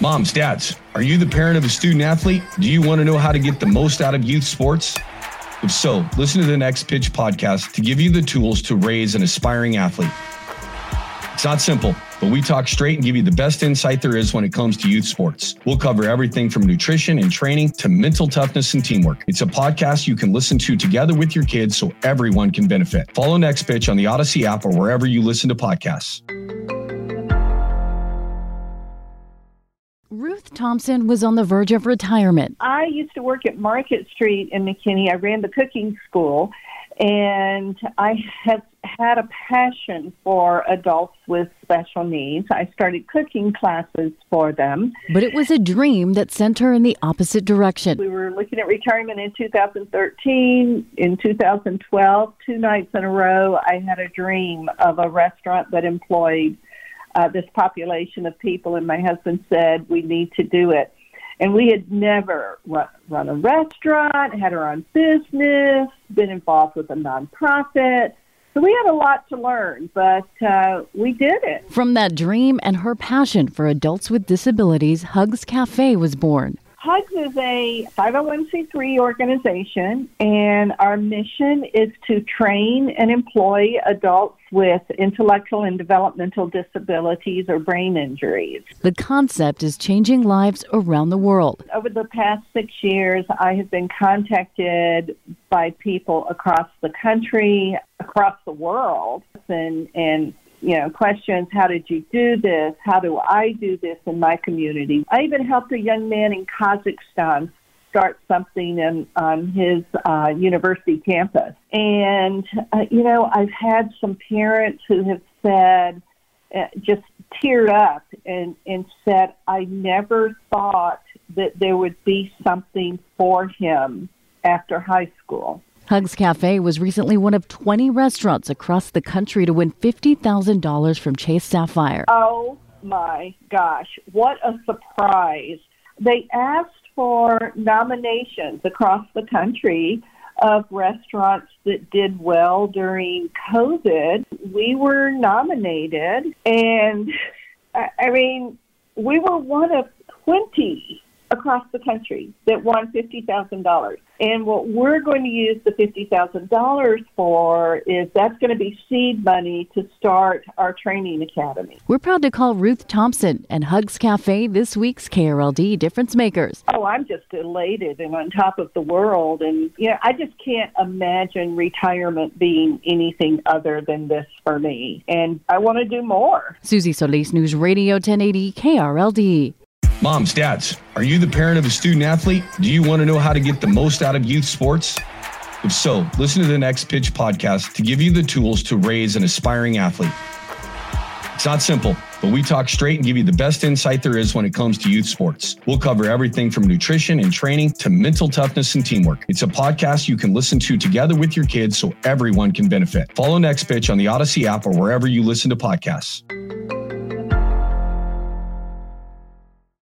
Moms, dads, are you the parent of a student athlete? Do you want to know how to get the most out of youth sports? If so, listen to the Next Pitch podcast to give you the tools to raise an aspiring athlete. It's not simple, but we talk straight and give you the best insight there is when it comes to youth sports. We'll cover everything from nutrition and training to mental toughness and teamwork. It's a podcast you can listen to together with your kids so everyone can benefit. Follow Next Pitch on the Odyssey app or wherever you listen to podcasts. Ruth Thompson was on the verge of retirement. I used to work at Market Street in McKinney. I ran the cooking school, and I have had a passion for adults with special needs. I started cooking classes for them. But it was a dream that sent her in the opposite direction. We were looking at retirement in 2013. In 2012, 2 nights in a row, I had a dream of a restaurant that employed this population of people, and my husband said, we need to do it. And we had never run a restaurant, had our own business, been involved with a nonprofit. So we had a lot to learn, but we did it. From that dream and her passion for adults with disabilities, Hugs Cafe was born. Hugs is a 501c3 organization, and our mission is to train and employ adults with intellectual and developmental disabilities or brain injuries. The concept is changing lives around the world. Over the past 6 years, I have been contacted by people across the country, across the world, and questions, how did you do this? How do I do this in my community? I even helped a young man in Kazakhstan start something on his university campus. And, I've had some parents who have said, just teared up and said, I never thought that there would be something for him after high school. Hugs Cafe was recently one of 20 restaurants across the country to win $50,000 from Chase Sapphire. Oh, my gosh. What a surprise. They asked for nominations across the country of restaurants that did well during COVID. We were nominated, and, we were one of 20 across the country that won $50,000. And what we're going to use the $50,000 for is that's going to be seed money to start our training academy. We're proud to call Ruth Thompson and Hugs Cafe this week's KRLD Difference Makers. Oh, I'm just elated and on top of the world. And, I just can't imagine retirement being anything other than this for me. And I want to do more. Susie Solis, News Radio 1080 KRLD. Moms, dads, are you the parent of a student athlete? Do you want to know how to get the most out of youth sports? If so, listen to the Next Pitch podcast to give you the tools to raise an aspiring athlete. It's not simple, but we talk straight and give you the best insight there is when it comes to youth sports. We'll cover everything from nutrition and training to mental toughness and teamwork. It's a podcast you can listen to together with your kids so everyone can benefit. Follow Next Pitch on the Odyssey app or wherever you listen to podcasts.